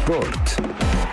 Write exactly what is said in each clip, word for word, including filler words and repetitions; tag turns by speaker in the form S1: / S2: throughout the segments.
S1: Sport.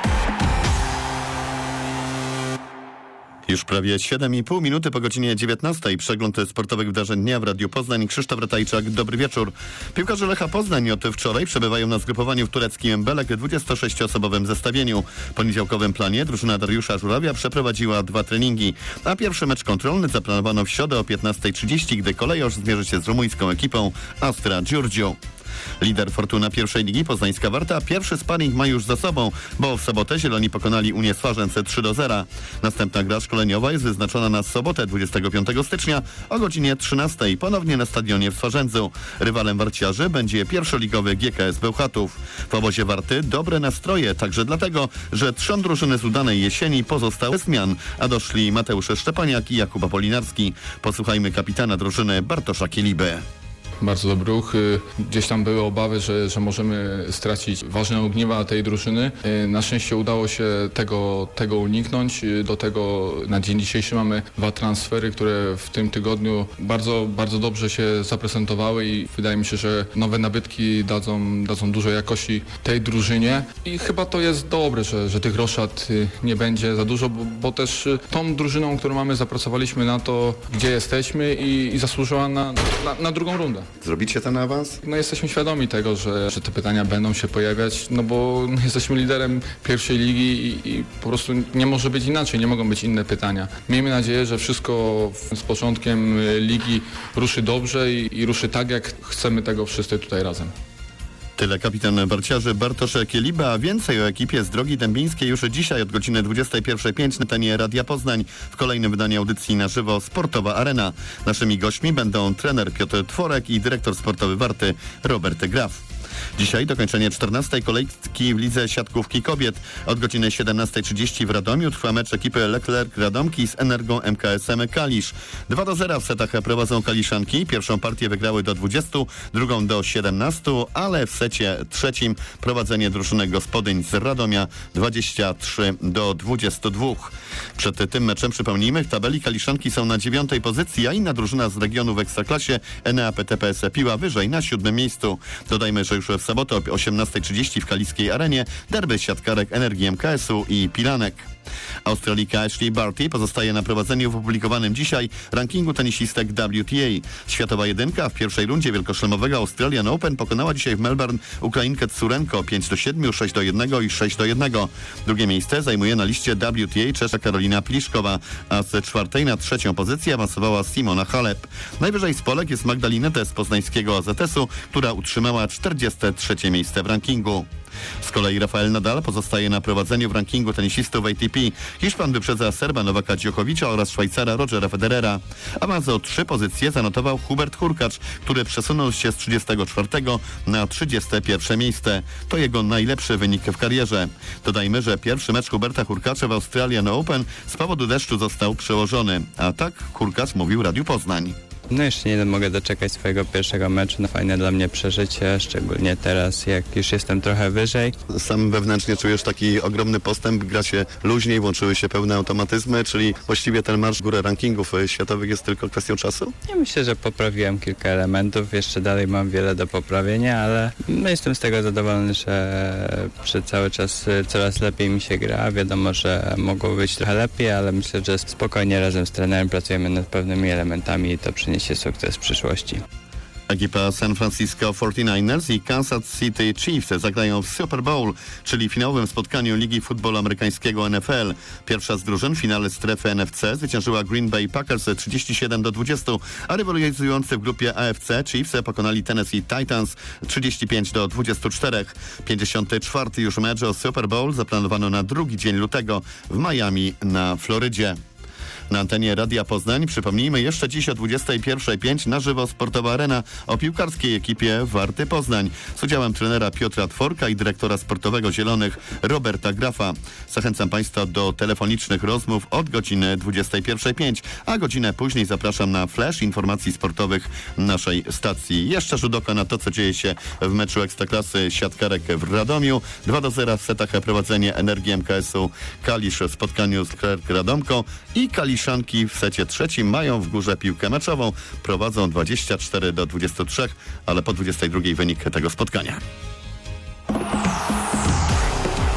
S1: Już prawie siedem i pół minuty po godzinie dziewiętnastej. Przegląd sportowych wydarzeń dnia w Radiu Poznań. Krzysztof Ratajczak, dobry wieczór. Piłkarze Lecha Poznań od wczoraj przebywają na zgrupowaniu w tureckim Belek w dwudziestosześcioosobowym zestawieniu. W poniedziałkowym planie drużyna Dariusza Żurawia przeprowadziła dwa treningi, a pierwszy mecz kontrolny zaplanowano w środę o piętnasta trzydzieści, gdy Kolejorz zmierzy się z rumuńską ekipą Astra Giurgiu. Lider Fortuna pierwszej ligi, poznańska Warta, pierwszy sparring ma już za sobą, bo w sobotę zieloni pokonali Unię Swarzędz trzy do zera. Następna gra szkoleniowa jest wyznaczona na sobotę dwudziestego piątego stycznia o godzinie trzynastej, ponownie na stadionie w Swarzędzu. Rywalem warciarzy będzie pierwszoligowy G K S Bełchatów. W obozie Warty dobre nastroje, także dlatego, że trzon drużyny z udanej jesieni pozostał bez zmian, a doszli Mateusz Szczepaniak i Jakub Apolinarski. Posłuchajmy kapitana drużyny Bartosza Kieliby.
S2: Bardzo dobry ruch. Gdzieś tam były obawy, że, że możemy stracić ważne ogniwa tej drużyny. Na szczęście udało się tego, tego uniknąć. Do tego na dzień dzisiejszy mamy dwa transfery, które w tym tygodniu bardzo, bardzo dobrze się zaprezentowały i wydaje mi się, że nowe nabytki dadzą, dadzą dużo jakości tej drużynie. I chyba to jest dobre, że, że tych roszad nie będzie za dużo, bo, bo też tą drużyną, którą mamy, zapracowaliśmy na to, gdzie jesteśmy i, i zasłużyła na, na, na drugą rundę.
S1: Zrobicie ten awans?
S2: No jesteśmy świadomi tego, że, że te pytania będą się pojawiać, no bo jesteśmy liderem pierwszej ligi i, i po prostu nie może być inaczej, nie mogą być inne pytania. Miejmy nadzieję, że wszystko z początkiem ligi ruszy dobrze i, i ruszy tak, jak chcemy tego wszyscy tutaj razem.
S1: Tyle kapitan barciarzy Bartosz Kieliba, a więcej o ekipie z Drogi Dębińskiej już dzisiaj od godziny dwudziestej pierwszej pięć na antenie Radia Poznań w kolejnym wydaniu audycji na żywo Sportowa Arena. Naszymi gośćmi będą trener Piotr Tworek i dyrektor sportowy Warty Robert Graf. Dzisiaj dokończenie czternastej kolejki w lidze siatkówki kobiet. Od godziny siedemnasta trzydzieści w Radomiu trwa mecz ekipy Leclerc Radomki z Energą M K S M Kalisz. dwa do zera w setach prowadzą Kaliszanki. Pierwszą partię wygrały do dwudziestu, drugą do siedemnastu, ale w secie trzecim prowadzenie drużyny gospodyń z Radomia dwadzieścia trzy do dwudziestu dwóch. Przed tym meczem, przypomnijmy, w tabeli Kaliszanki są na dziewiątej pozycji, a inna drużyna z regionu w Ekstraklasie Enea P T P S Piła wyżej na siódmym miejscu. Dodajmy, że już w sobotę o osiemnasta trzydzieści w Kaliskiej Arenie derby siatkarek Energii M K S u i Pilanek. Australijka Ashley Barty pozostaje na prowadzeniu w opublikowanym dzisiaj rankingu tenisistek W T A. Światowa jedynka w pierwszej rundzie wielkoszlemowego Australian Open pokonała dzisiaj w Melbourne Ukrainkę Tsurenko pięć do siedmiu, sześć do jednego i sześć do jednego. Drugie miejsce zajmuje na liście W T A Czeszka Karolina Pliszkowa, a z czwartej na trzecią pozycję awansowała Simona Halep. Najwyżej z Polek jest Magdalena z poznańskiego A Z S u, która utrzymała czterdzieste trzecie miejsce w rankingu. Z kolei Rafael Nadal pozostaje na prowadzeniu w rankingu tenisistów A T P. Hiszpan wyprzedza Serba Nowaka Djokovicza oraz Szwajcara Rogera Federera. Awans o trzy pozycje zanotował Hubert Hurkacz, który przesunął się z trzydziestego czwartego na trzydzieste pierwsze miejsce. To jego najlepszy wynik w karierze. Dodajmy, że pierwszy mecz Huberta Hurkacza w Australian Open z powodu deszczu został przełożony. A tak Hurkacz mówił Radiu Poznań.
S3: No jeszcze nie mogę doczekać swojego pierwszego meczu. No fajne dla mnie przeżycie, szczególnie teraz, jak już jestem trochę wyżej.
S1: Sam wewnętrznie czujesz taki ogromny postęp, gra się luźniej, włączyły się pełne automatyzmy, czyli właściwie ten marsz w górę rankingów światowych jest tylko kwestią czasu?
S3: Ja myślę, że poprawiłem kilka elementów, jeszcze dalej mam wiele do poprawienia, ale no jestem z tego zadowolony, że, że cały czas coraz lepiej mi się gra. Wiadomo, że mogło być trochę lepiej, ale myślę, że spokojnie razem z trenerem pracujemy nad pewnymi elementami i to przyniesie się sukces w przyszłości.
S1: Ekipa San Francisco forty-niners i Kansas City Chiefs zagrają w Super Bowl, czyli finałowym spotkaniu Ligi Futbolu Amerykańskiego N F L. Pierwsza z drużyn w finale strefy N F C zwyciężyła Green Bay Packers trzydzieści siedem do dwudziestu, a rywalizujący w grupie A F C Chiefs pokonali Tennessee Titans trzydzieści pięć do dwudziestu czterech. pięćdziesiąty czwarty już mecz o Super Bowl zaplanowano na drugi dzień lutego w Miami na Florydzie. Na antenie Radia Poznań, przypomnijmy, jeszcze dziś o dwudziestej pierwszej pięć na żywo Sportowa Arena o piłkarskiej ekipie Warty Poznań z udziałem trenera Piotra Tworka i dyrektora sportowego Zielonych Roberta Grafa. Zachęcam Państwa do telefonicznych rozmów od godziny dwudziestej pierwszej pięć, a godzinę później zapraszam na flash informacji sportowych naszej stacji. Jeszcze rzut oka na to, co dzieje się w meczu Ekstraklasy siatkarek w Radomiu. dwa do zera w setach prowadzenie Energii M K S u Kalisz w spotkaniu z Leclerc Radomką i Kaliszanki w secie trzecim mają w górze piłkę meczową. Prowadzą dwadzieścia cztery do dwudziestu trzech, ale po dwudziestej drugiej wynik tego spotkania.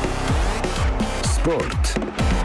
S4: Sport.